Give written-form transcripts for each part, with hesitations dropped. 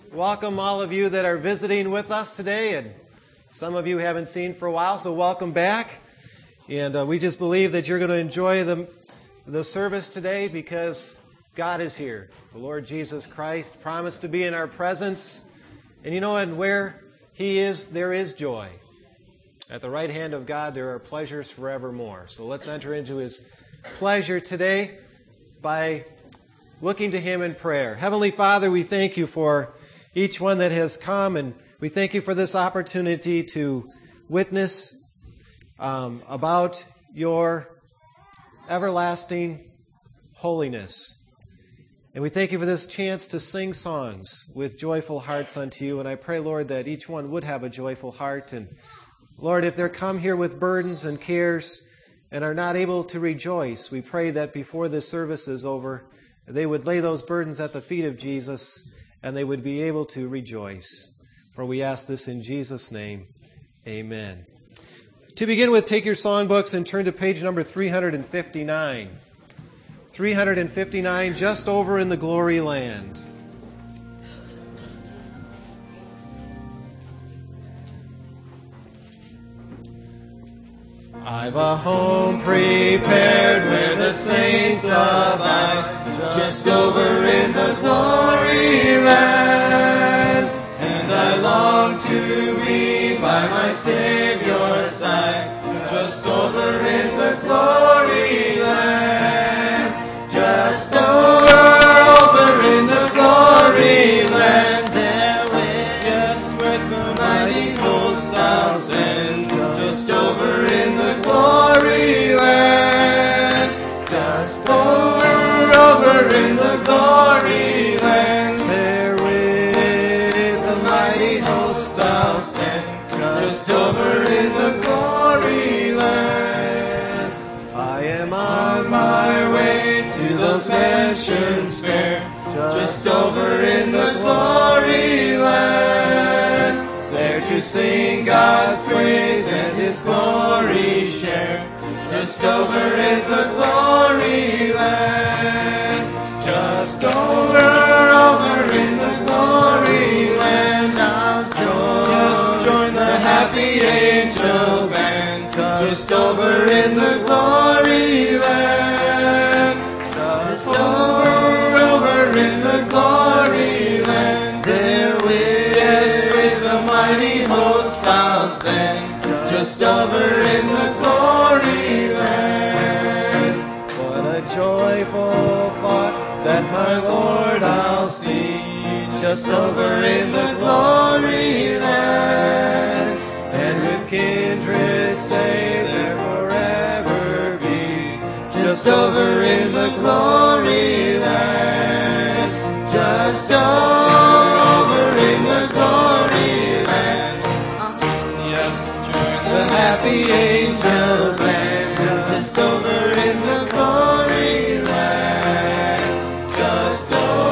welcome all of you that are visiting with us today, and some of you haven't seen for a while, so welcome back. And we just believe that you're going to enjoy the service today because God is here. The Lord Jesus Christ promised to be in our presence, and you know, and where He is, there is joy. At the right hand of God, there are pleasures forevermore. So let's enter into His pleasure today by looking to Him in prayer. Heavenly Father, we thank You for each one that has come, and we thank You for this opportunity to witness about Your everlasting holiness. And we thank You for this chance to sing songs with joyful hearts unto You. And I pray, Lord, that each one would have a joyful heart. And Lord, if they're come here with burdens and cares and are not able to rejoice, we pray that before this service is over, they would lay those burdens at the feet of Jesus and they would be able to rejoice. For we ask this in Jesus' name. Amen. To begin with, take your songbooks and turn to page number 359. 359, Just Over in the Glory Land. I've a home prepared where the saints abide, just over in the glory land. And I long to be by my Savior's side, just over in the glory land. Just over in the glory land, there with the mighty host I'll stand, just over in the glory land, just over in the glory land, there with the mighty host I'll stand, just over in the glory land. I am on my way to those mansions fair, just over in the glory land, there to sing God's praise and His glory share, just over in the glory land, just over in the glory land. I'll join the happy angel band, just over in the glory land, just over in the glory land, there with the mighty host I'll stand, just over in the glory land. What a joyful thought that my Lord I'll see, just over in the glory land, and with kindred saved there forever be, just over in the glory land, just over in the glory land. Yes, join the happy angel band, just over in the glory land, just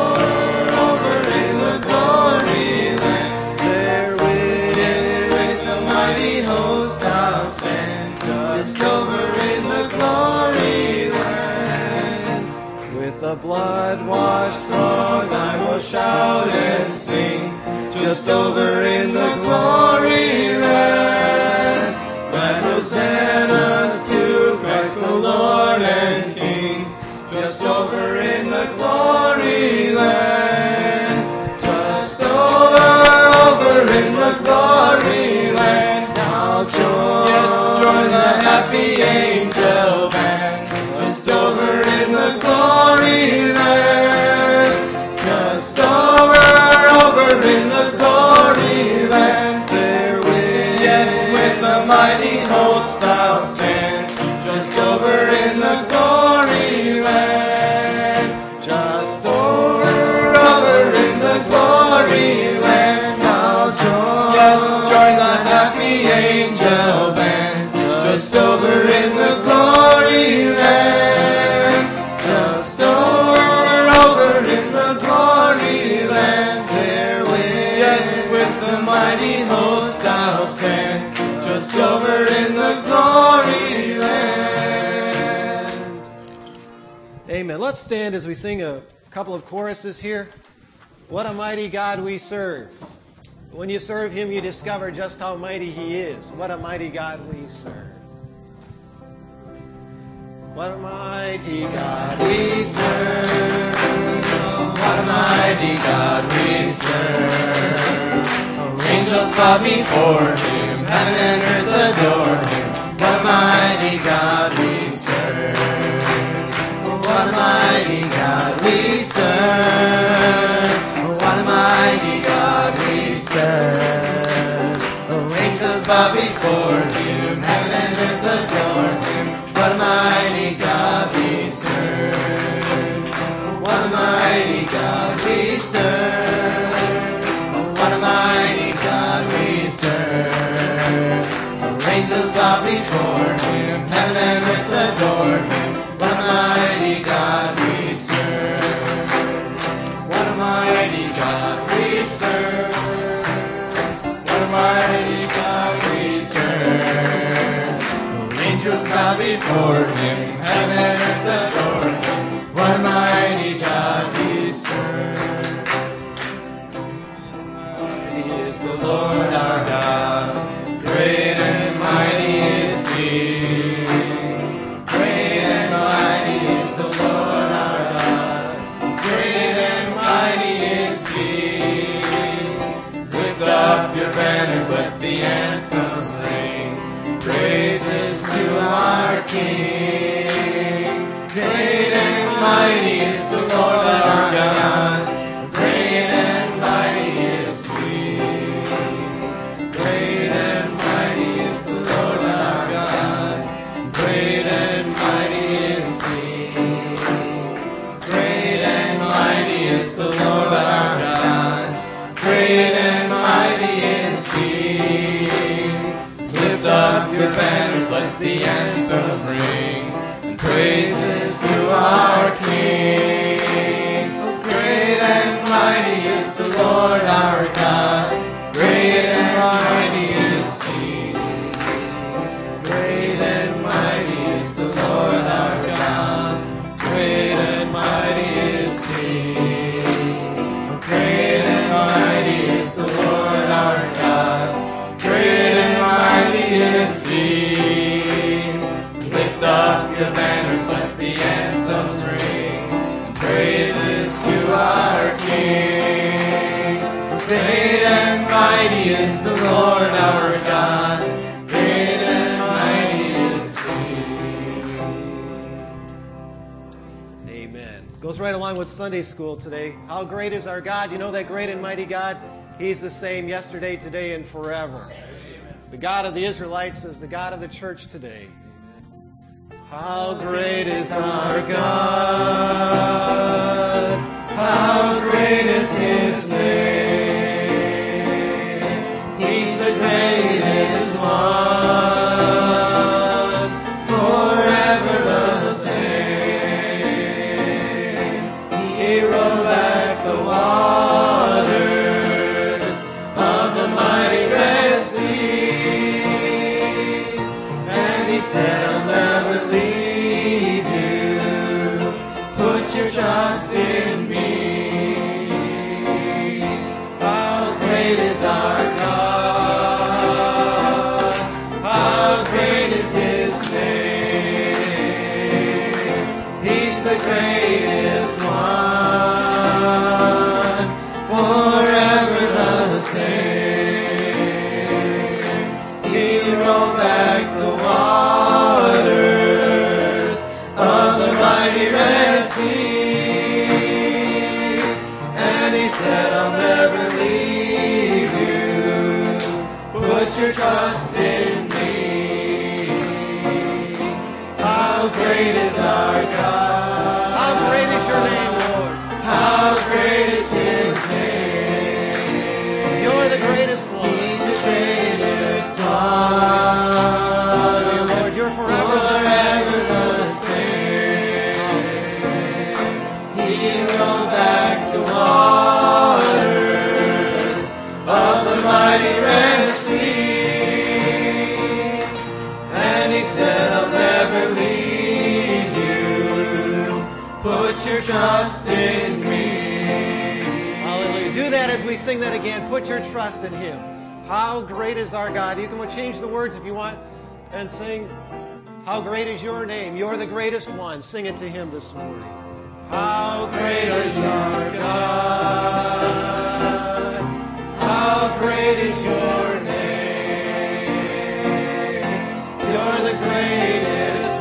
over in the glory land, there with the mighty host I'll stand, just over in the glory land. With the blood-washed throng I will shout and sing, just over in the glory land, that hosannas to Christ the Lord and King, just over in the glory land, just over in the glory land. I'll join the happy angel band, just over in the glory land, just over in the glory land, there with the mighty host I'll stand, just over in the glory land, just over in the glory land. I'll join the happy angel band, just over in the glory land, just over in the glory land, there with the mighty host I'll stand, just over in the glory land. Amen. Let's stand as we sing a couple of choruses here. What a mighty God we serve. When you serve Him, you discover just how mighty He is. What a mighty God we serve. What a mighty God we serve. Oh, what a mighty God we serve. Angels bow before Him, heaven and earth adore Him. What a mighty God we serve. Oh, what a mighty God we serve. Oh, what a mighty God we serve. Oh, angels bow before Him, heaven and earth adore Him. What a mighty God we serve. What a mighty God we serve. What a mighty God we serve. Angels bow before Him, heaven and earth adore Him. What a mighty God we serve. What a mighty God we serve. What a mighty God we serve. Angels bow before Him, heaven and earth adore Him. What a mighty God we serve. Mighty is the Lord our God, great and mighty is He. Great and mighty is the Lord our God, great and mighty is He. Lift up your banners, let the anthems ring. Praises to our King. Great and mighty is the Lord our God. Great and mighty is He. Great and mighty is the Lord our God. Great and mighty is He. Great and mighty is the Lord our God. Great and mighty is He. Lift up your banners, let the anthems ring, and praises to our King. Great and mighty is the Lord our God. Great and mighty is He. Great and mighty is the Lord our God. Great and mighty is He. Great and mighty is the Lord our God. Great and mighty is He. Lift up your banners, let the anthems ring, and praises to our King. Great and mighty is the Lord our God. Great and mighty is He. Amen. Goes right along with Sunday school today. How great is our God? You know that great and mighty God? He's the same yesterday, today, and forever. The God of the Israelites is the God of the church today. How great is our God? How great is His name? He's the greatest one, forever the same. He rolled back the waters of the mighty Red Sea, and He said, I'll never leave you. Put your trust in me. How great is our God? How great is His name? He's the greatest one, forever the same. He rolled back the waters of the mighty Red Sea, and He said, I'll never leave you. Put your trust in me. How great is our God? How great is your name, Lord? How great is His name? You're the greatest one. He's the greatest one. Lord, you're forever the same. He rolled back the waters of the mighty Red Sea, and He said, I'll never leave you. Put your trust in me. Hallelujah. we sing that again, put your trust in Him. How great is our God. You can change the words if you want and sing, how great is your name. You're the greatest one. Sing it to Him this morning. How great is our God. How great is your name. You're the greatest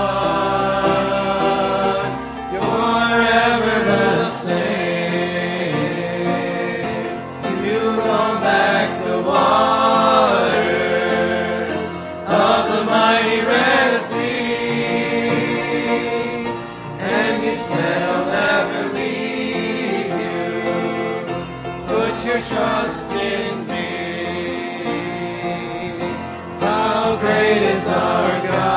one. You're ever the same. You roll back the waters of the mighty Red Sea, and you said I'll never leave you. Put your trust in me. How great is our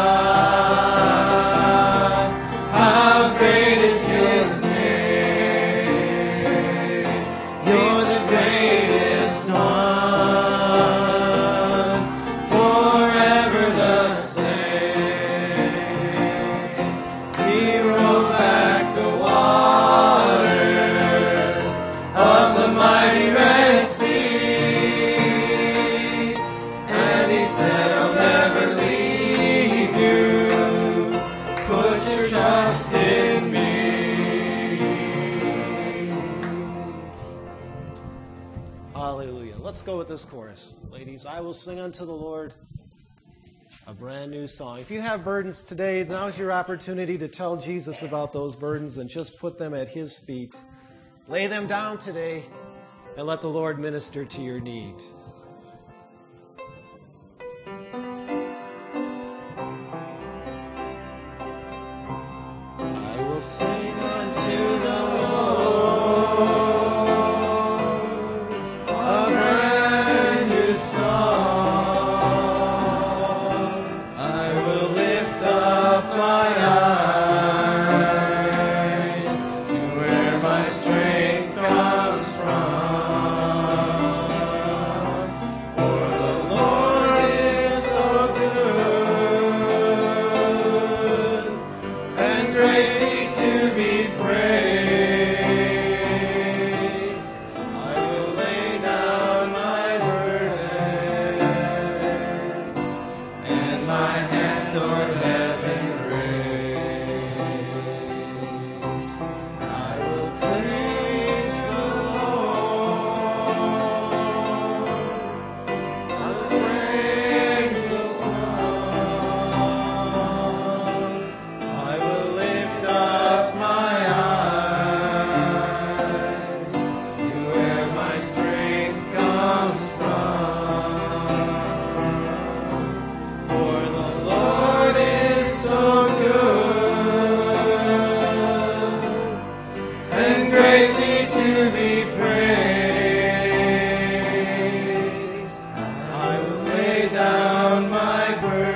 God. How great is His name. You're the greatest one, forever the same. He rolled back the waters of the mighty Red Sea, and He said, I'll never leave you. Put your trust in me. Hallelujah. Let's go with this chorus. Ladies, I will sing unto the Lord a brand new song. If you have burdens today, now's your opportunity to tell Jesus about those burdens and just put them at His feet. Lay them down today and let the Lord minister to your needs. I will sing unto the Lord a brand new song. I will lift up my eyes to where my strength comes from. For the Lord is so good and greatly to be praised. I will lay down my burdens and my hands toward heaven raised. I will praise the Lord. I will praise the Lord. I will lift up my eyes to where my strength comes from. For the Lord is so good and greatly to be praised. I will lay down my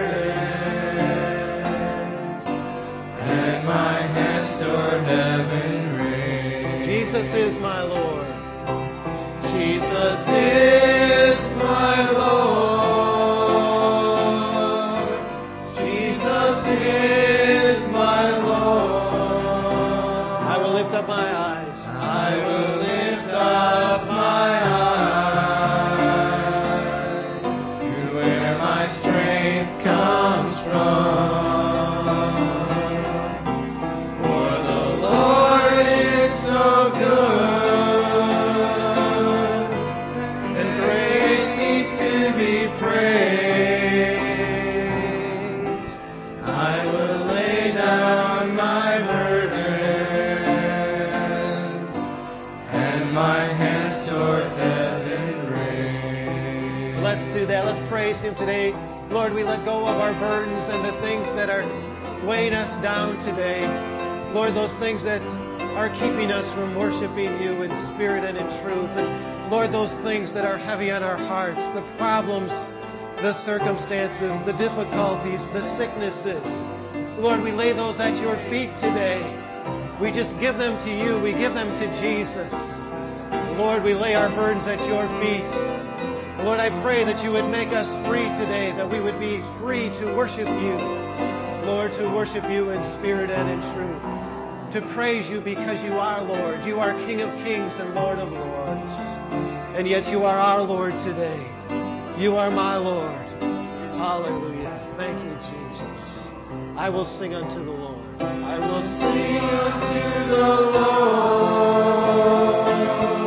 burdens and my hands toward heaven raised. Jesus is my Lord. Jesus is my Lord. Jesus is my Lord. I will lift up my eyes. I will lift up my eyes to where my strength comes from. For the Lord is so good and greatly to be praised. I will lay down my burdens and my hands toward heaven raised. Let's do that. Let's praise Him today. Lord, we let go of our burdens and the things that are weighing us down today. Lord, those things that are keeping us from worshiping You in spirit and in truth. And Lord, those things that are heavy on our hearts, the problems, the circumstances, the difficulties, the sicknesses. Lord, we lay those at Your feet today. We just give them to You. We give them to Jesus. Lord, we lay our burdens at Your feet. Lord, I pray that You would make us free today, that we would be free to worship You. Lord, to worship You in spirit and in truth. To praise You because You are Lord. You are King of kings and Lord of lords. once. And yet you are our Lord today. You are my Lord. Hallelujah. Thank you, Jesus. I will sing unto the Lord. I will sing unto the Lord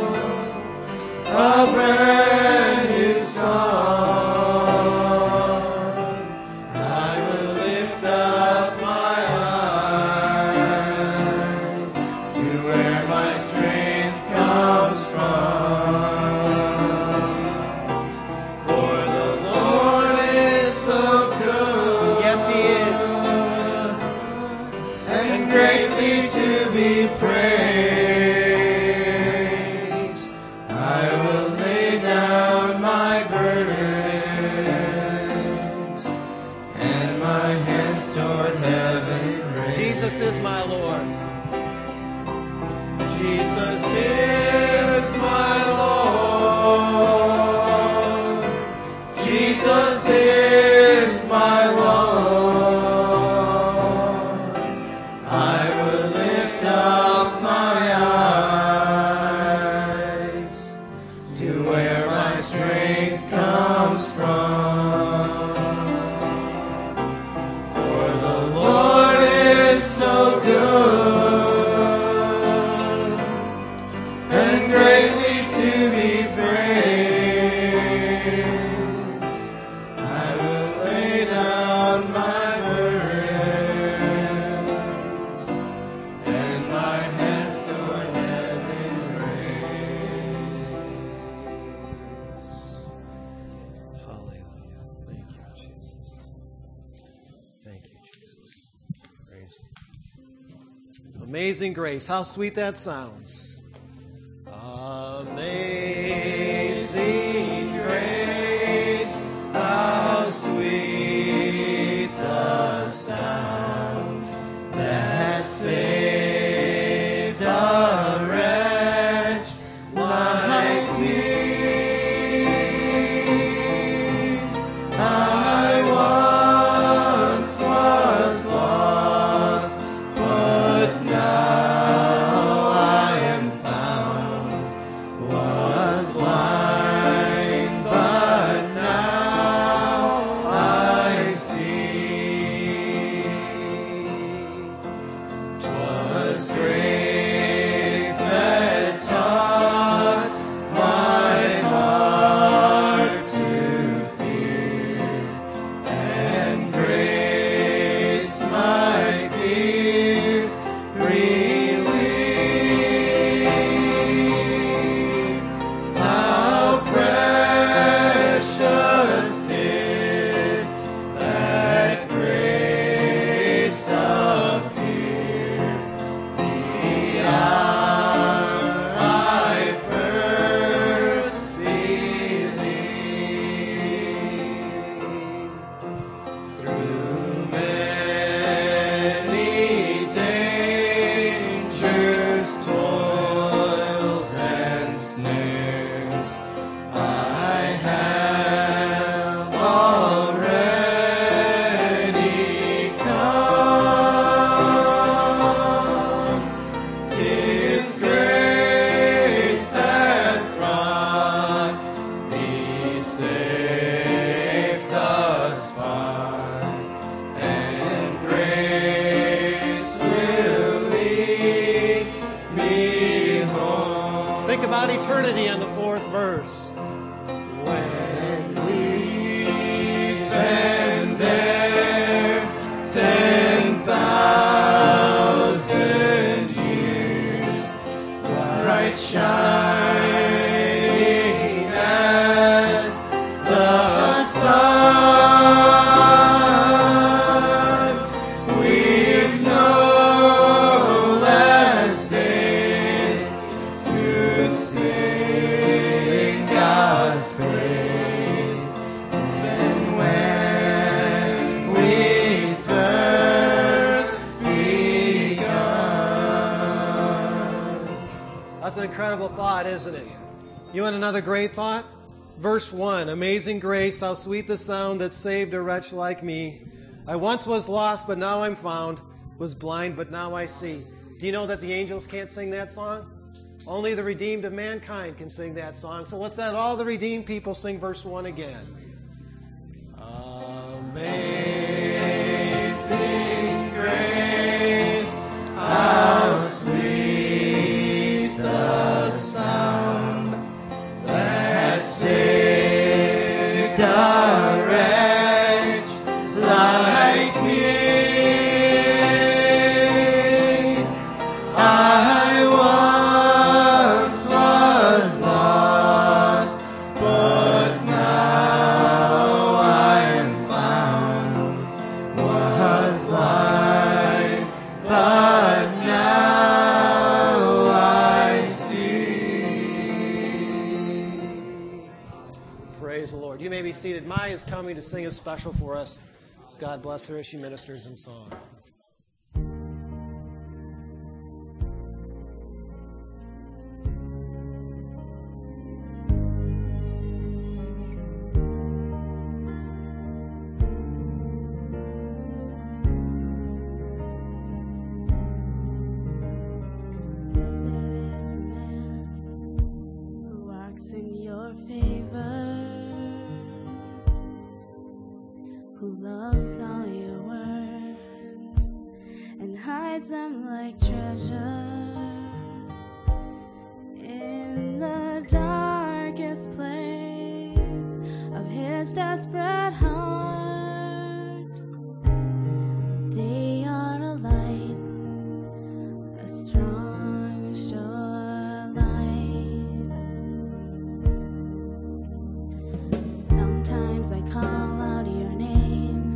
a brand new song. I will lift up my eyes to where my strength comes from. For the Lord is so good. Yes, He is. And greatly to be praised. I will lay down my burdens and my hands toward heaven raised. Jesus is my Lord. Jesus is my Lord. Jesus is my Lord. I will lift up my eyes to where my strength comes from. For the Lord is so good and greatly to be praised. I will lay down my burdens and my hands toward heaven raised. Hallelujah. Thank you, Jesus. Thank you, Jesus. Praise you. Amazing grace. How sweet that sounds. Amazing grace, how sweet the sound that saved a wretch like me. I once was lost, but now I am found. Was blind, but now I see. 'Twas grace that taught my heart to fear, and grace my fears relieved. How precious did that grace appear the hour I first believed. Through many dangers, toils, and snares, I have already come. 'Tis grace that brought me safe thus far, and grace will lead me home. Think about eternity on the fourth verse. When we've been there 10,000 years, bright shining as the sun, we've no less days to sing God's praise than when we first begun. That's an incredible thought, isn't it? You want another great thought? Verse 1, amazing grace, how sweet the sound that saved a wretch like me. I once was lost, but now I'm found, was blind, but now I see. Do you know that the angels can't sing that song? Only the redeemed of mankind can sing that song. So let's let all the redeemed people sing verse 1 again. Amazing grace, how sweet the sound that saved a wretch like me. I once was lost, but now I am found. Was blind, but now I see. Praise the Lord. You may be seated. Maya is coming to sing a special for us. God bless her as she ministers in song. Loves all your work and hides them like treasure in the darkest place of his desperate heart. They are a light, a strong, sure light. Sometimes I call out your name,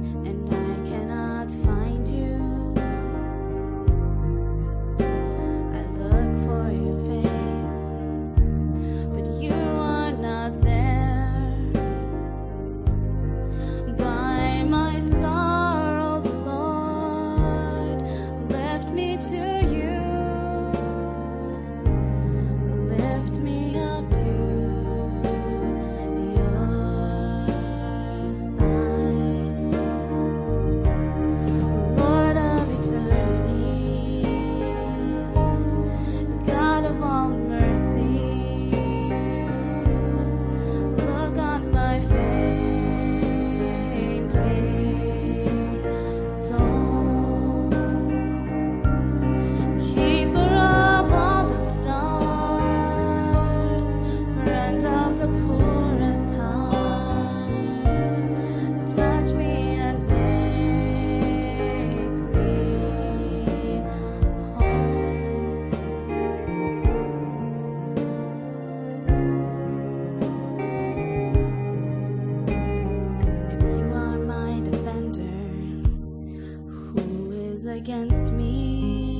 against me,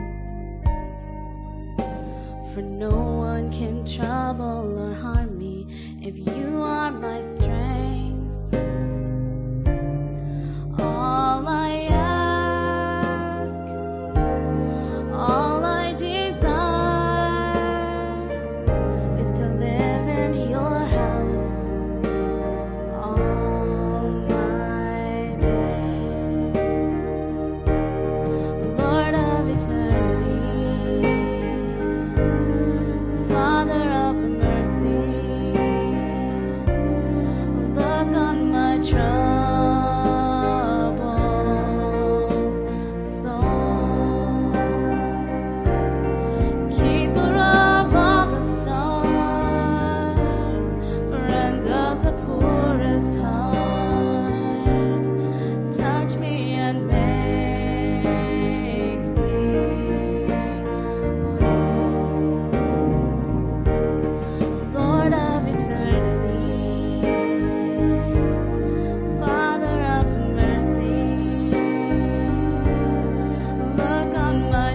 for no one can trouble or harm me if you are my strength. All I ask, all I desire is to live in your house all my days. Lord of eternity, Father of mercy, look on my troubled soul. Keeper of all the stars, friend of the poorest heart, touch me and make me whole. Lord of eternity, Father of mercy, look on my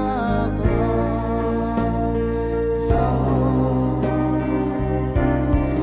troubled soul.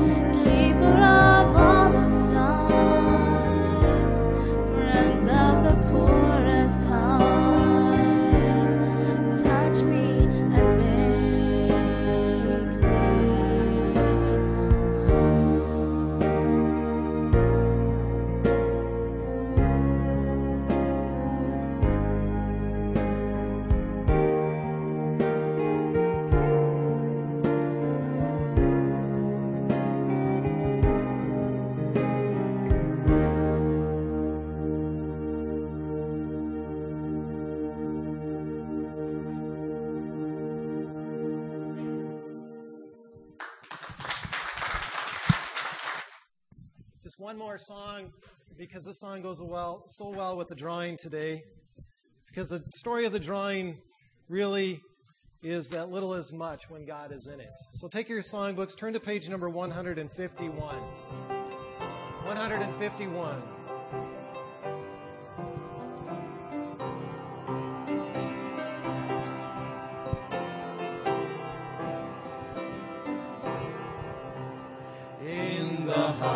just one more song, because this song goes so well with the drawing today. Because the story of the drawing really is that little is much when God is in it. So take your songbooks, turn to page number 151. 151. In the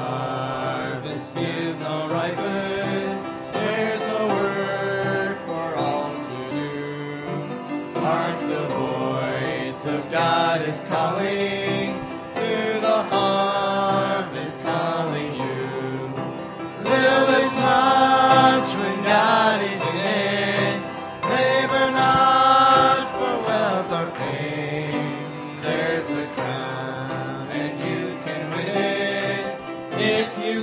harvest field now ripen, there's a work for all to do. Hark, the voice of God is calling, to the harvest calling you. Little is much when God is in it. Labor not for wealth or fame. There's a crown and you can win it if you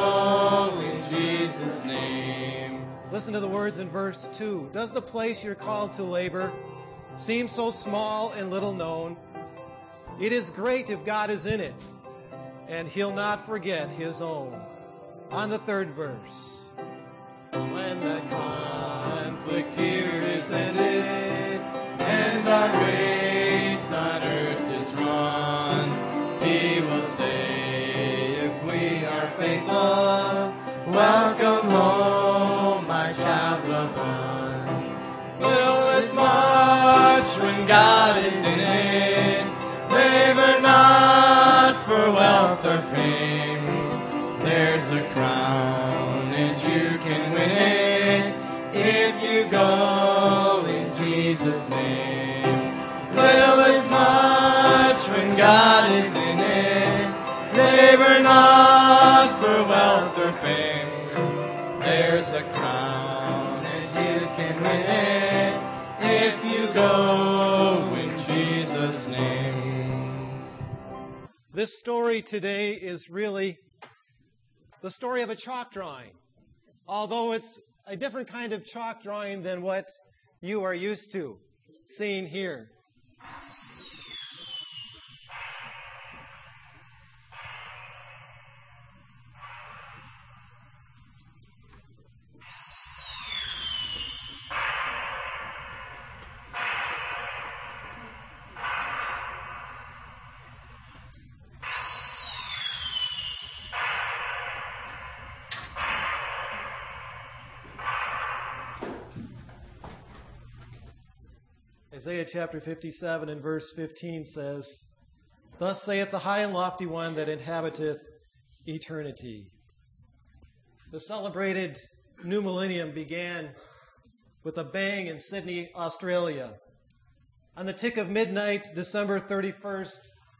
go in Jesus' name. Listen to the words in verse 2. Does the place you're called to labor seem so small and little known? It is great if God is in it, and he'll not forget his own. On the third verse. When the conflict here is ended, and our race on earth is run, he will say, if we are faithful, welcome home, my child well done. Little is much when God is in it. Labor not for wealth or fame. There's a crown and you can win it if you go in Jesus' name. Little is much when God is in it. Labor not for wealth or fame. There's a crown and you can win it if you go in Jesus' name. This story today is really the story of a chalk drawing, although it's a different kind of chalk drawing than what you are used to seeing here. Isaiah chapter 57 and verse 15 says, Thus saith the high and lofty one that inhabiteth eternity. The celebrated new millennium began with a bang in Sydney, Australia. On the tick of midnight, December 31st,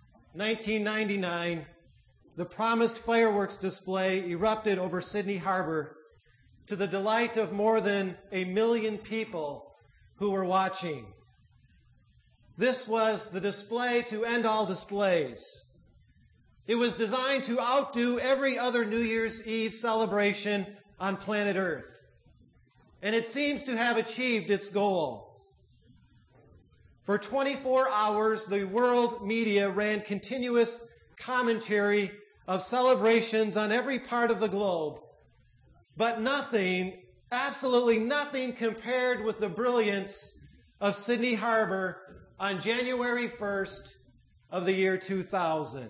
1999, the promised fireworks display erupted over Sydney Harbor to the delight of more than 1 million people who were watching. This was the display to end all displays. It was designed to outdo every other New Year's Eve celebration on planet Earth. And it seems to have achieved its goal. For 24 hours, the world media ran continuous commentary of celebrations on every part of the globe. But nothing, absolutely nothing, compared with the brilliance of Sydney Harbor on January 1st of the year 2000.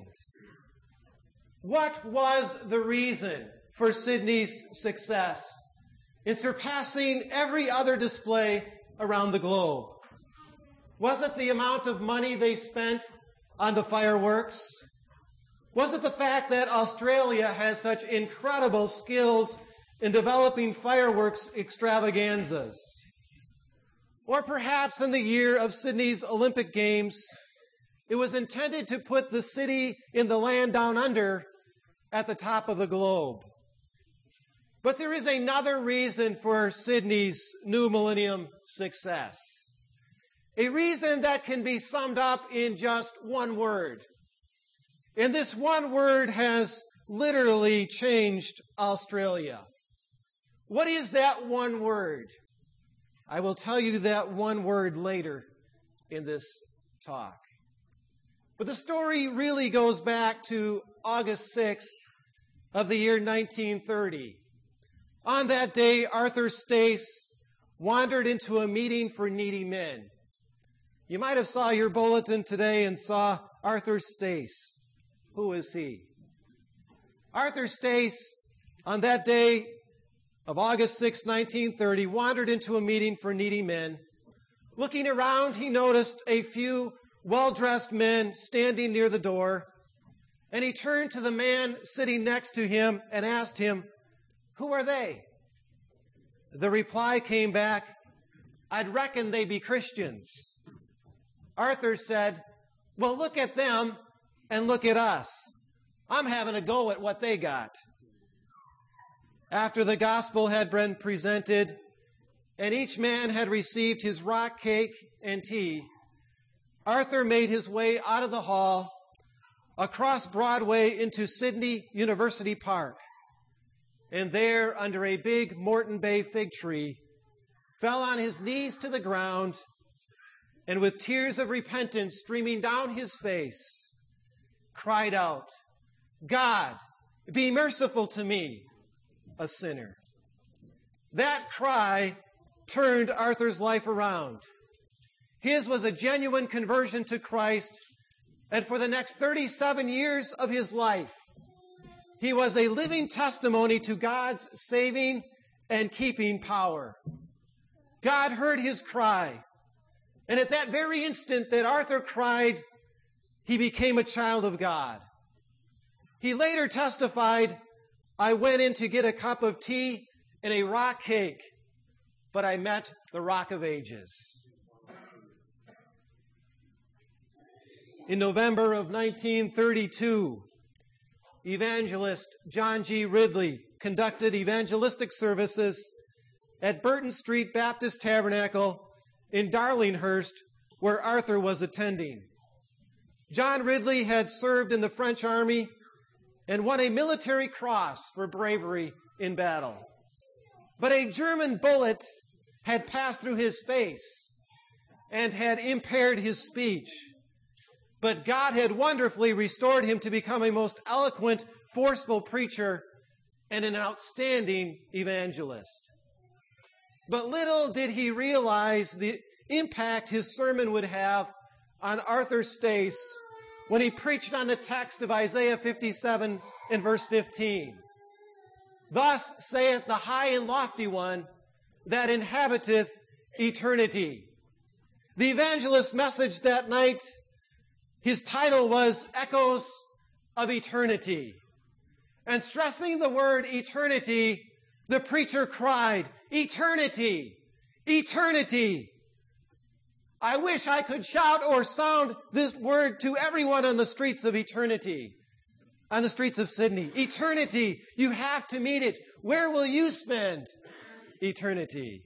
What was the reason for Sydney's success in surpassing every other display around the globe? Was it the amount of money they spent on the fireworks? Was it the fact that Australia has such incredible skills in developing fireworks extravaganzas? Or perhaps in the year of Sydney's Olympic Games, it was intended to put the city in the land down under at the top of the globe. But there is another reason for Sydney's new millennium success. A reason that can be summed up in just one word. And this one word has literally changed Australia. What is that one word? I will tell you that one word later in this talk. But the story really goes back to August 6th, of the year 1930. On that day, Arthur Stace wandered into a meeting for needy men. You might have saw your bulletin today and saw Arthur Stace. Who is he? Arthur Stace, on that day of August 6, 1930, wandered into a meeting for needy men. Looking around, he noticed a few well-dressed men standing near the door, and he turned to the man sitting next to him and asked him, "Who are they?" The reply came back, "I'd reckon they be Christians." Arthur said, "Well, look at them and look at us. I'm having a go at what they got." After the gospel had been presented and each man had received his rock cake and tea, Arthur made his way out of the hall, across Broadway into Sydney University Park, and there, under a big Moreton Bay fig tree, fell on his knees to the ground, and with tears of repentance streaming down his face, cried out, "God, be merciful to me, a sinner." That cry turned Arthur's life around. His was a genuine conversion to Christ, and for the next 37 years of his life, he was a living testimony to God's saving and keeping power. God heard his cry, and at that very instant that Arthur cried, he became a child of God. He later testified, "I went in to get a cup of tea and a rock cake, but I met the Rock of Ages." In November of 1932, evangelist John G. Ridley conducted evangelistic services at Burton Street Baptist Tabernacle in Darlinghurst, where Arthur was attending. John Ridley had served in the French army and won a military cross for bravery in battle. But a German bullet had passed through his face and had impaired his speech. But God had wonderfully restored him to become a most eloquent, forceful preacher and an outstanding evangelist. But little did he realize the impact his sermon would have on Arthur Stace when he preached on the text of Isaiah 57 and verse 15. "Thus saith the high and lofty one that inhabiteth eternity." The evangelist's message that night, his title was Echoes of Eternity. And stressing the word eternity, the preacher cried, "Eternity! Eternity!" I wish I could shout or sound this word to everyone on the streets of eternity, on the streets of Sydney. Eternity! You have to meet it. Where will you spend eternity?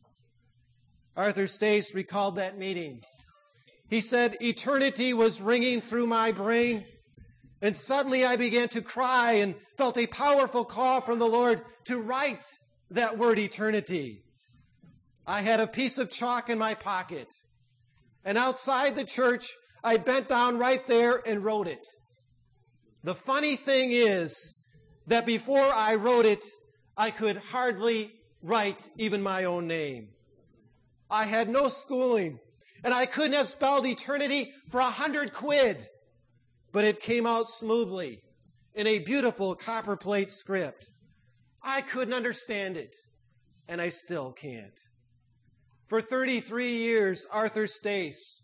Arthur Stace recalled that meeting. He said, "Eternity was ringing through my brain, and suddenly I began to cry and felt a powerful call from the Lord to write that word eternity. I had a piece of chalk in my pocket, and outside the church, I bent down right there and wrote it. The funny thing is that before I wrote it, I could hardly write even my own name. I had no schooling, and I couldn't have spelled eternity for 100 quid, but it came out smoothly in a beautiful copperplate script. I couldn't understand it, and I still can't." For 33 years, Arthur Stace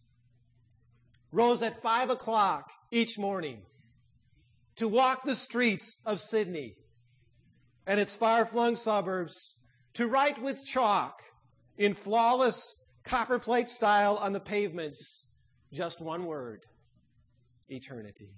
rose at 5 o'clock each morning to walk the streets of Sydney and its far-flung suburbs, to write with chalk in flawless copperplate style on the pavements just one word: eternity.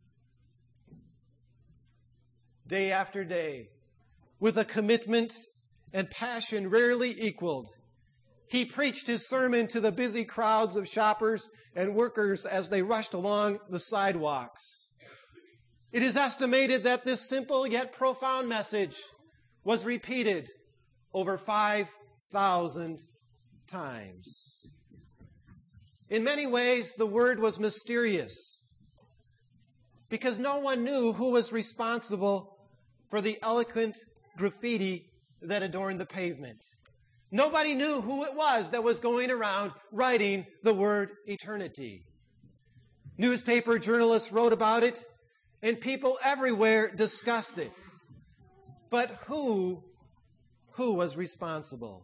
Day after day, with a commitment and passion rarely equaled, he preached his sermon to the busy crowds of shoppers and workers as they rushed along the sidewalks. It is estimated that this simple yet profound message was repeated over 5,000 times. In many ways, the word was mysterious. because no one knew who was responsible for the eloquent graffiti that adorned the pavement. Nobody knew who it was that was going around writing the word eternity. Newspaper journalists wrote about it, and people everywhere discussed it. But who was responsible?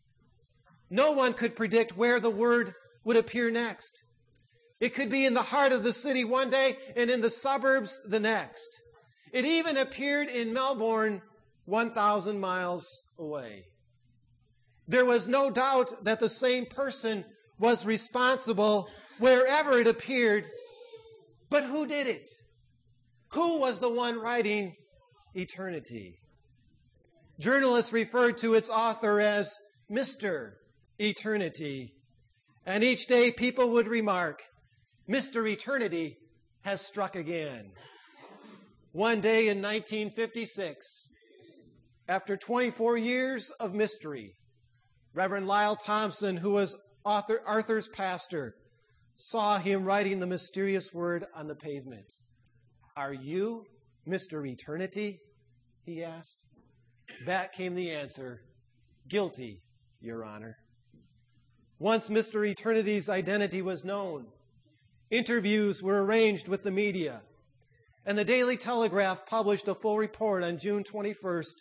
No one could predict where the word would appear next. It could be in the heart of the city one day and in the suburbs the next. It even appeared in Melbourne, 1,000 miles away. There was no doubt that the same person was responsible wherever it appeared. But who did it? Who was the one writing eternity? Journalists referred to its author as Mr. Eternity. And each day people would remark, Mr. Eternity has struck again. One day in 1956, after 24 years of mystery, Reverend Lyle Thompson, who was Arthur's pastor, saw him writing the mysterious word on the pavement. "Are you Mr. Eternity?" he asked. Back came the answer, "Guilty, Your Honor." Once Mr. Eternity's identity was known, interviews were arranged with the media, and the Daily Telegraph published a full report on June 21st,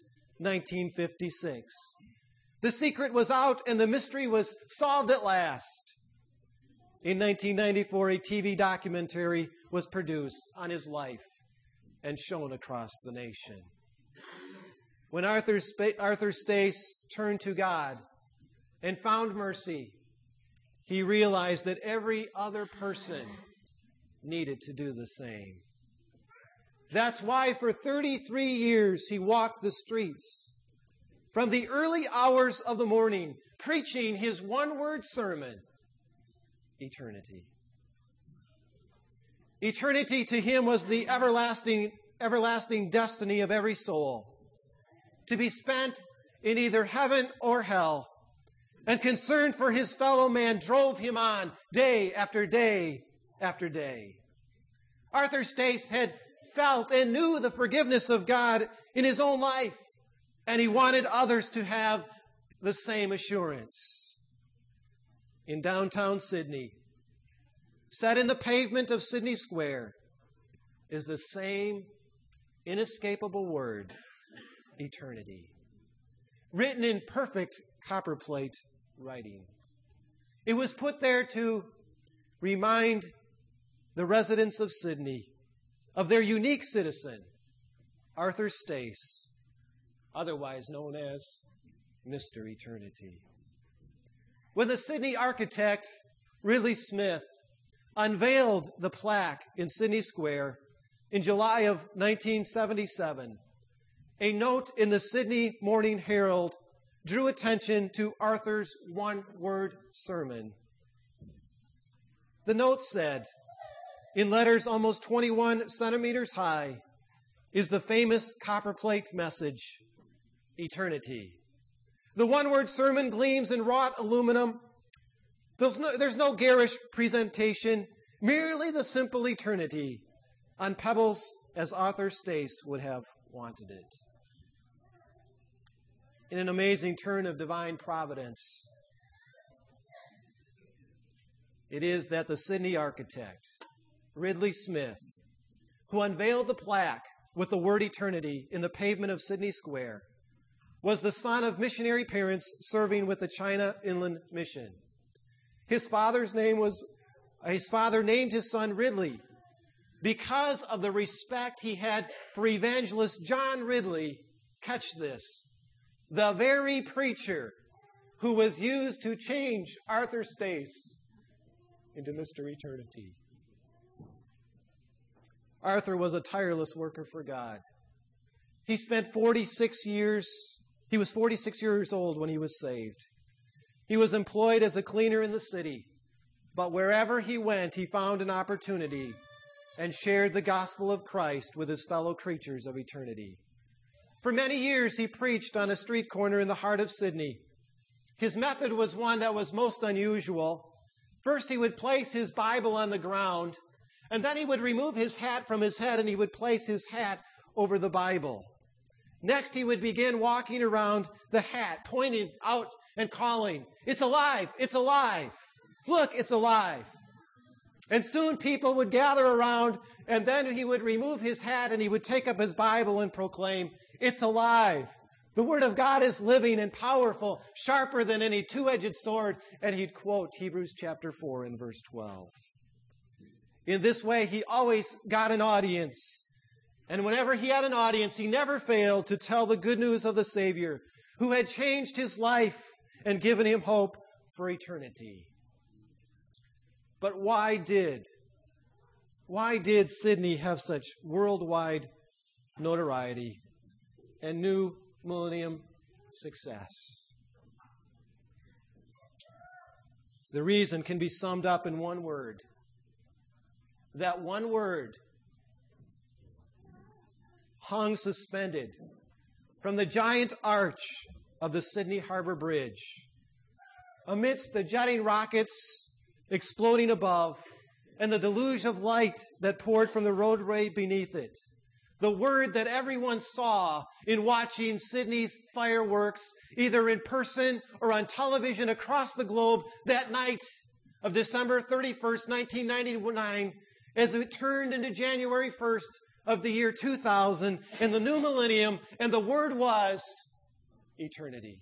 1956. The secret was out and the mystery was solved at last. In 1994, a TV documentary was produced on his life and shown across the nation. When Arthur Stace turned to God and found mercy, he realized that every other person needed to do the same. That's why for 33 years he walked the streets from the early hours of the morning, preaching his one-word sermon, eternity. Eternity to him was the everlasting destiny of every soul, to be spent in either heaven or hell, and concern for his fellow man drove him on day after day after day. Arthur Stace had felt and knew the forgiveness of God in his own life, and he wanted others to have the same assurance. In downtown Sydney, set in the pavement of Sydney Square, is the same inescapable word, eternity, written in perfect copperplate writing. It was put there to remind the residents of Sydney of their unique citizen, Arthur Stace, otherwise known as Mr. Eternity. When the Sydney architect Ridley Smith unveiled the plaque in Sydney Square in July of 1977, a note in the Sydney Morning Herald drew attention to Arthur's one-word sermon. The note said, in letters almost 21 centimeters high, is the famous copperplate message, eternity. The one-word sermon gleams in wrought aluminum. There's no garish presentation, merely the simple eternity on pebbles as Arthur Stace would have wanted it. In an amazing turn of divine providence, it is that the Sydney architect, Ridley Smith, who unveiled the plaque with the word eternity in the pavement of Sydney Square, was the son of missionary parents serving with the China Inland Mission. His father named his son Ridley because of the respect he had for evangelist John Ridley. Catch this. The very preacher who was used to change Arthur Stace into Mr. Eternity. Arthur was a tireless worker for God. He spent 46 years. He was 46 years old when he was saved. He was employed as a cleaner in the city, but wherever he went, he found an opportunity and shared the gospel of Christ with his fellow creatures of eternity. For many years, he preached on a street corner in the heart of Sydney. His method was one that was most unusual. First, he would place his Bible on the ground, And then he would remove his hat from his head and he would place his hat over the Bible. Next, he would begin walking around the hat, pointing out and calling, "It's alive! It's alive! Look, it's alive!" And soon people would gather around, and then he would remove his hat and he would take up his Bible and proclaim, "It's alive! The Word of God is living and powerful, sharper than any two-edged sword." And he'd quote Hebrews chapter 4 and verse 12. In this way, he always got an audience. And whenever he had an audience, he never failed to tell the good news of the Savior, who had changed his life and given him hope for eternity. But why did Sidney have such worldwide notoriety and new millennium success? The reason can be summed up in one word. That one word hung suspended from the giant arch of the Sydney Harbor Bridge, amidst the jetting rockets exploding above and the deluge of light that poured from the roadway beneath it. The word that everyone saw in watching Sydney's fireworks, either in person or on television across the globe that night of December 31st, 1999, as it turned into January 1st of the year 2000 and the new millennium, and the word was eternity.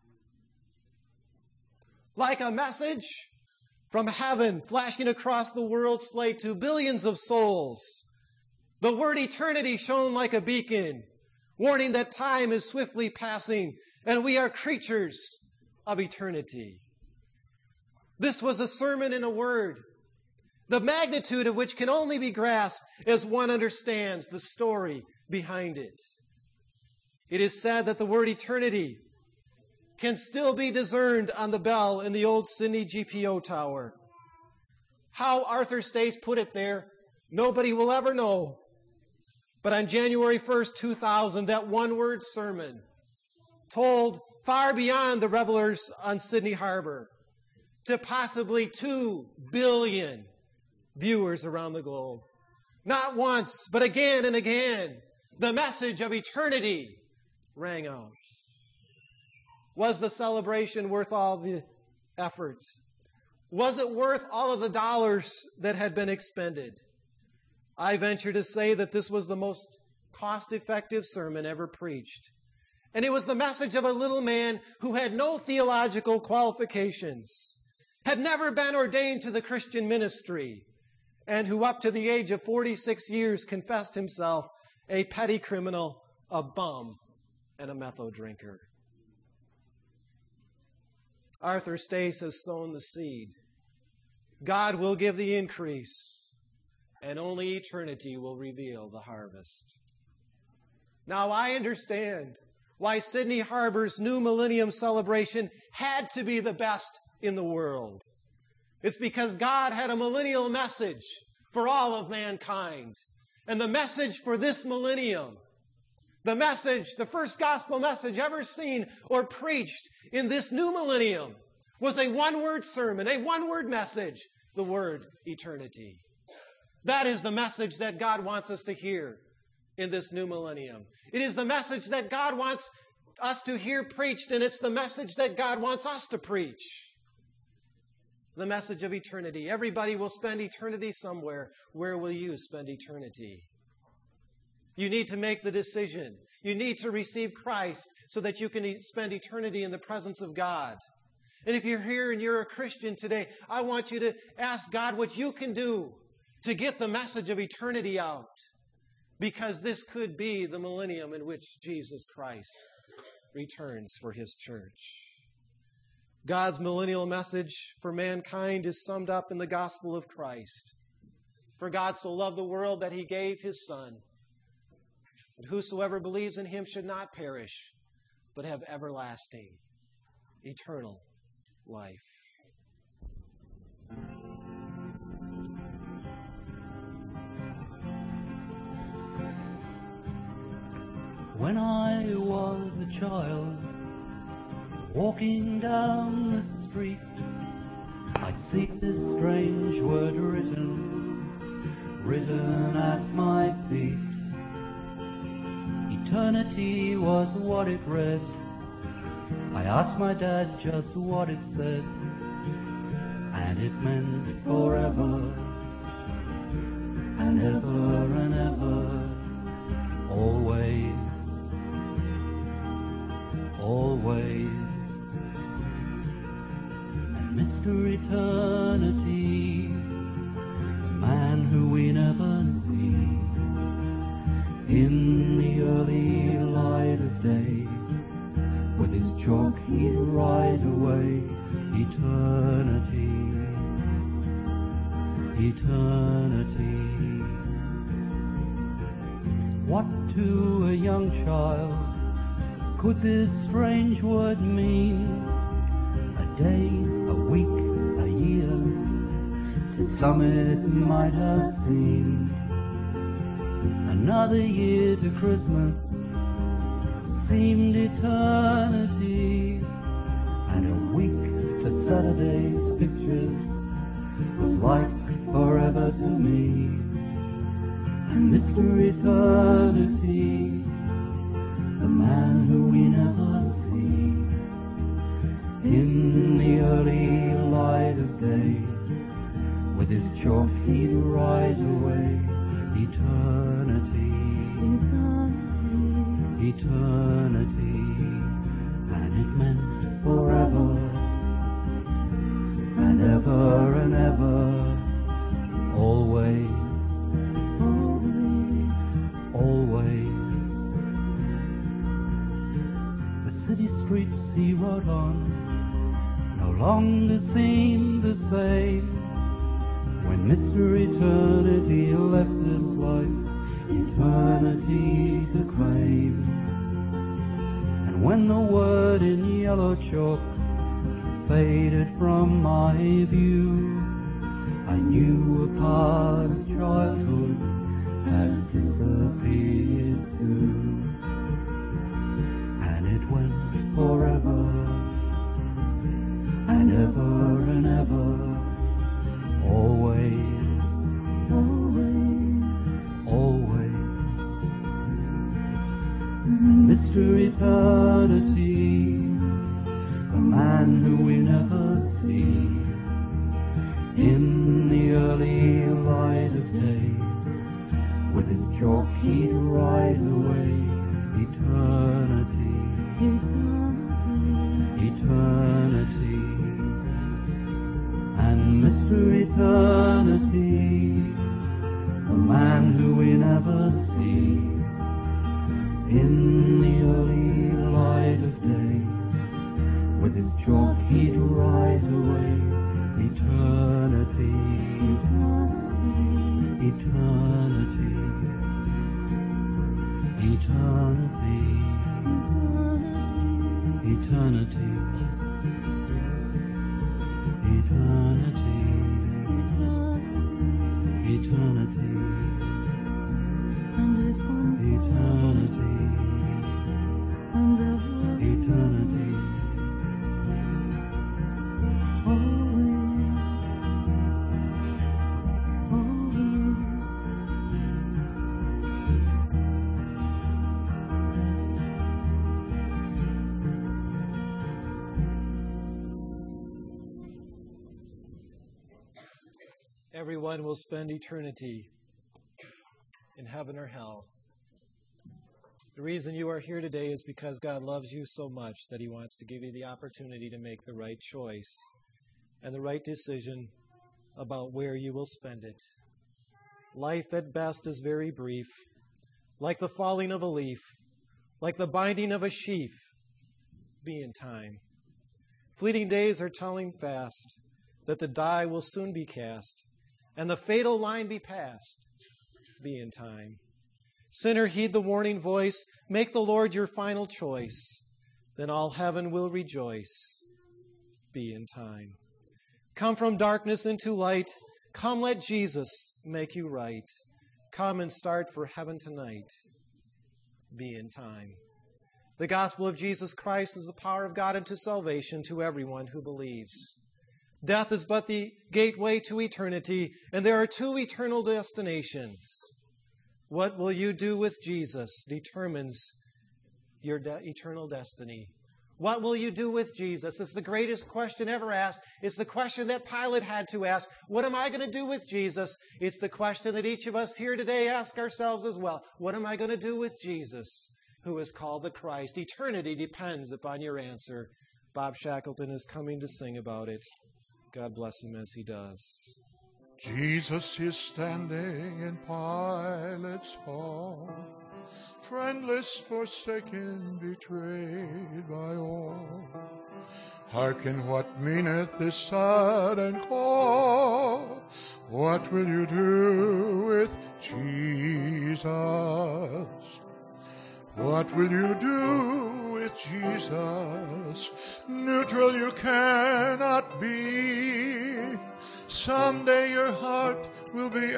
Like a message from heaven flashing across the world slate to billions of souls, the word eternity shone like a beacon, warning that time is swiftly passing and we are creatures of eternity. This was a sermon in a word, the magnitude of which can only be grasped as one understands the story behind it. It is said that the word eternity can still be discerned on the bell in the old Sydney GPO tower. How Arthur Stace put it there, nobody will ever know. But on January 1st, 2000, that one-word sermon told far beyond the revelers on Sydney Harbor to possibly 2 billion viewers around the globe. Not once, but again and again, the message of eternity rang out. Was the celebration worth all the effort? Was it worth all of the dollars that had been expended? I venture to say that this was the most cost-effective sermon ever preached. And it was the message of a little man who had no theological qualifications, had never been ordained to the Christian ministry, and who up to the age of 46 years confessed himself a petty criminal, a bum, and a metho drinker. Arthur Stace has sown the seed. God will give the increase, and only eternity will reveal the harvest. Now I understand why Sydney Harbor's new millennium celebration had to be the best in the world. It's because God had a millennial message for all of mankind. And the message for this millennium, the first gospel message ever seen or preached in this new millennium, was a one-word sermon, a one-word message, the word eternity. That is the message that God wants us to hear in this new millennium. It is the message that God wants us to hear preached, and it's the message that God wants us to preach. The message of eternity. Everybody will spend eternity somewhere. Where will you spend eternity? You need to make the decision. You need to receive Christ so that you can spend eternity in the presence of God. And if you're here and you're a Christian today, I want you to ask God what you can do to get the message of eternity out. Because this could be the millennium in which Jesus Christ returns for His church. God's millennial message for mankind is summed up in the gospel of Christ. For God so loved the world that He gave His Son, that whosoever believes in Him should not perish, but have everlasting, eternal life. When I was a child, walking down the street, I'd see this strange word written written at my feet. Eternity was what it read. I asked my dad just what it said, and it meant forever and ever and ever, always, always. And Mr. Eternity, the man who we never see, in the early light of day, with his chalk he'd write away eternity, eternity. What to a young child could this strange word mean? A day, a week, a year, to some it might have seemed another year to Christmas seemed eternity, and a week to Saturday's pictures was like forever to me. And Mr. Eternity, the man who we never see, in the early light of day, with his chalk he'd write away eternity, eternity, eternity, and it meant forever and ever and ever, always, always. The city streets he wrote on no longer seem the same. When Mr. Eternity left this life, eternity to claim. And when the word in yellow chalk faded from my view, I knew a part of childhood had disappeared too. And it went forever and ever and ever, always, always, always. And Mr. Eternity, the man who we never see, in the early light of day, with his chalk he'd write away eternity, eternity. And Mr. Eternity, the man who we never see, in the early light of day, with his chalk he'd write away eternity, eternity, eternity, eternity, eternity, eternity, eternity, eternity. Everyone will spend eternity in heaven or hell. The reason you are here today is because God loves you so much that He wants to give you the opportunity to make the right choice and the right decision about where you will spend it. Life at best is very brief, like the falling of a leaf, like the binding of a sheaf. Be in time. Fleeting days are telling fast that the die will soon be cast, and the fatal line be passed. Be in time. Sinner, heed the warning voice. Make the Lord your final choice. Then all heaven will rejoice. Be in time. Come from darkness into light. Come, let Jesus make you right. Come and start for heaven tonight. Be in time. The gospel of Jesus Christ is the power of God unto salvation to everyone who believes. Death is but the gateway to eternity, and there are two eternal destinations. What will you do with Jesus determines your eternal destiny. What will you do with Jesus? It's the greatest question ever asked. It's the question that Pilate had to ask. What am I going to do with Jesus? It's the question that each of us here today ask ourselves as well. What am I going to do with Jesus, who is called the Christ? Eternity depends upon your answer. Bob Shackleton is coming to sing about it. God bless him as he does. Jesus is standing in Pilate's hall, friendless, forsaken, betrayed by all. Hearken what meaneth this sudden call. What will you do with Jesus? What will you do with Jesus? Neutral you cannot be. Someday your heart will be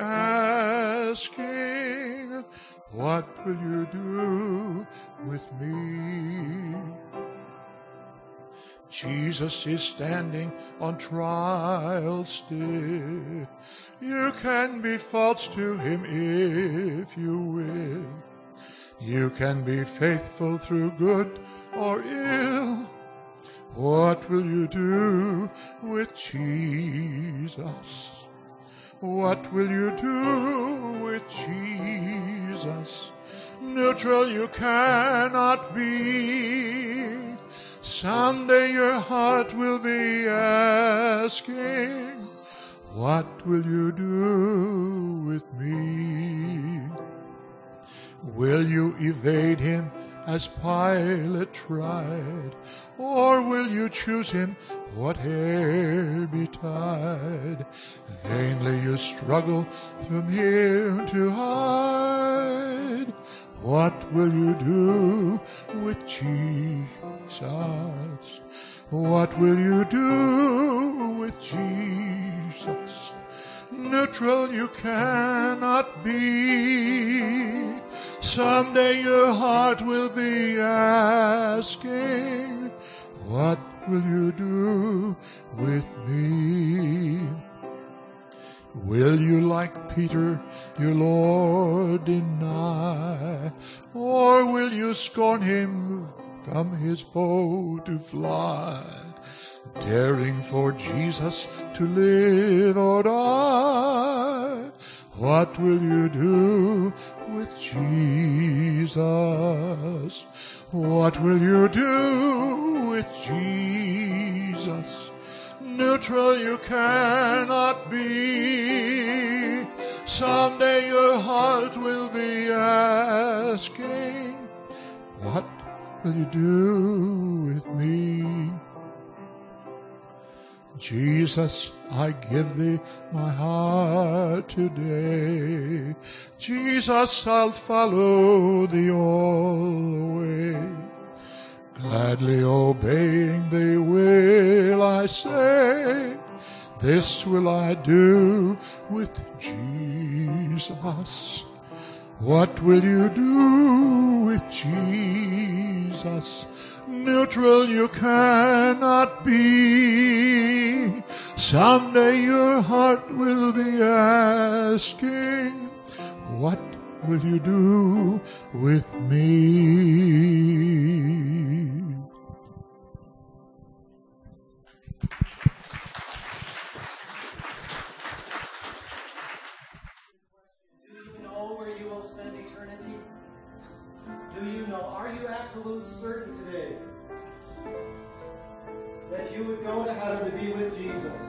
asking, what will you do with me? Jesus is standing on trial still. You can be false to him if you will. You can be faithful through good or ill. What will you do with Jesus? What will you do with Jesus? Neutral you cannot be. Someday your heart will be asking, what will you do with me? Will you evade him as Pilate tried, or will you choose him whate'er betide? Vainly you struggle from him to hide. What will you do with Jesus? What will you do with Jesus? Neutral you cannot be. Someday your heart will be asking, what will you do with me? Will you, like Peter, your Lord deny? Or will you scorn him from his boat to fly? Daring for Jesus to live or die. What will you do with Jesus? What will you do with Jesus? Neutral you cannot be. Someday your heart will be asking, what will you do with me? Jesus, I give thee my heart today. Jesus, I'll follow thee all the way. Gladly obeying thee will I say, this will I do with Jesus. What will you do with Jesus? Neutral you cannot be. Someday your heart will be asking, what will you do with me? Do you know, are you absolute certain today that you would go to heaven to be with Jesus?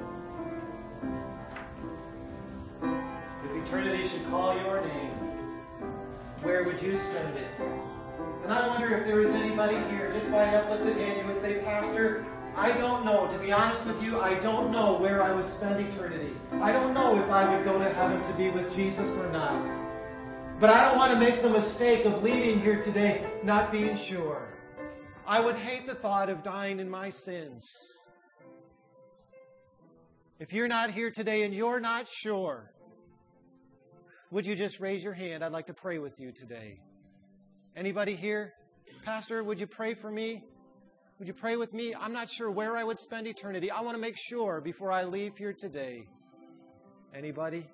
If eternity should call your name, where would you spend it? And I wonder if there was anybody here, just by uplifted hand, you would say, Pastor, I don't know. To be honest with you, I don't know where I would spend eternity. I don't know if I would go to heaven to be with Jesus or not. But I don't want to make the mistake of leaving here today not being sure. I would hate the thought of dying in my sins. If you're not here today and you're not sure, would you just raise your hand? I'd like to pray with you today. Anybody here? Pastor, would you pray for me? Would you pray with me? I'm not sure where I would spend eternity. I want to make sure before I leave here today. Anybody?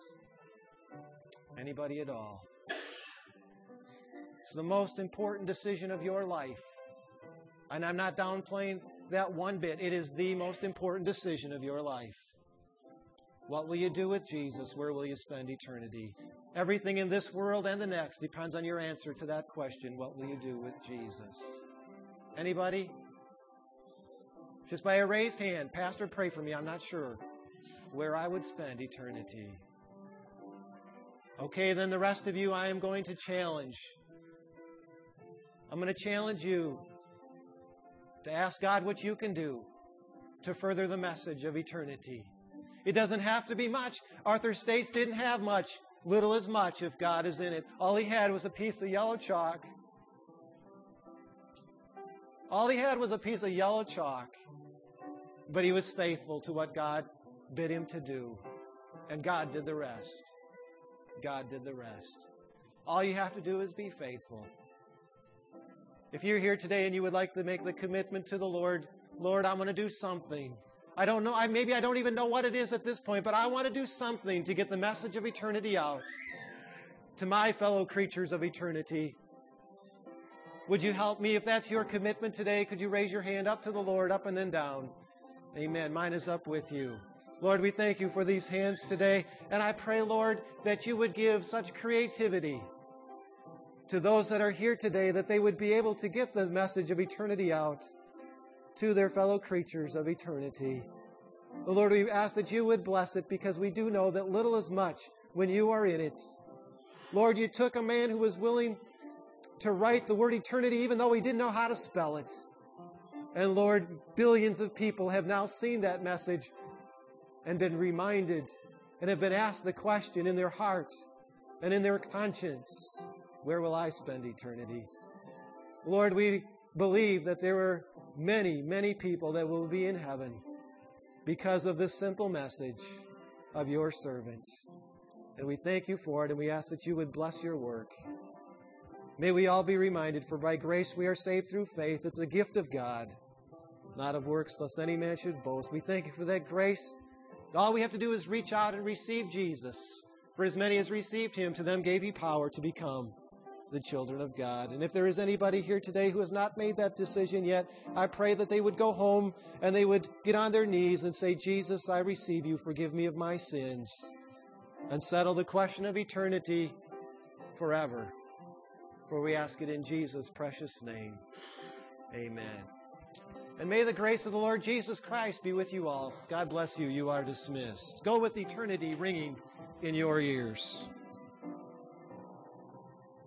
Anybody at all? It's the most important decision of your life. And I'm not downplaying that one bit. It is the most important decision of your life. What will you do with Jesus? Where will you spend eternity? Everything in this world and the next depends on your answer to that question. What will you do with Jesus? Anybody? Just by a raised hand. Pastor, pray for me. I'm not sure where I would spend eternity. Okay, then the rest of you I am going to challenge. I'm going to challenge you to ask God what you can do to further the message of eternity. It doesn't have to be much. Arthur Stace didn't have much. Little is much if God is in it. All he had was a piece of yellow chalk. All he had was a piece of yellow chalk. But he was faithful to what God bid him to do. And God did the rest. God did the rest. All you have to do is be faithful. If you're here today and you would like to make the commitment to the Lord, Lord, I'm going to do something. I don't know, maybe I don't even know what it is at this point, but I want to do something to get the message of eternity out to my fellow creatures of eternity. Would you help me if that's your commitment today? Could you raise your hand up to the Lord, up and then down? Amen. Mine is up with you. Lord, we thank you for these hands today. And I pray, Lord, that you would give such creativity to those that are here today that they would be able to get the message of eternity out to their fellow creatures of eternity. Lord, we ask that you would bless it because we do know that little is much when you are in it. Lord, you took a man who was willing to write the word eternity even though he didn't know how to spell it. And Lord, billions of people have now seen that message and been reminded and have been asked the question in their heart and in their conscience, where will I spend eternity? Lord, we believe that there are many, many people that will be in heaven because of this simple message of your servant. And we thank you for it, and we ask that you would bless your work. May we all be reminded, for by grace we are saved through faith. It's a gift of God, not of works, lest any man should boast. We thank you for that grace. All we have to do is reach out and receive Jesus. For as many as received him, to them gave he power to become the children of God. And if there is anybody here today who has not made that decision yet, I pray that they would go home and they would get on their knees and say, Jesus, I receive you. Forgive me of my sins. And settle the question of eternity forever. For we ask it in Jesus' precious name. Amen. And may the grace of the Lord Jesus Christ be with you all. God bless you. You are dismissed. Go with eternity ringing in your ears.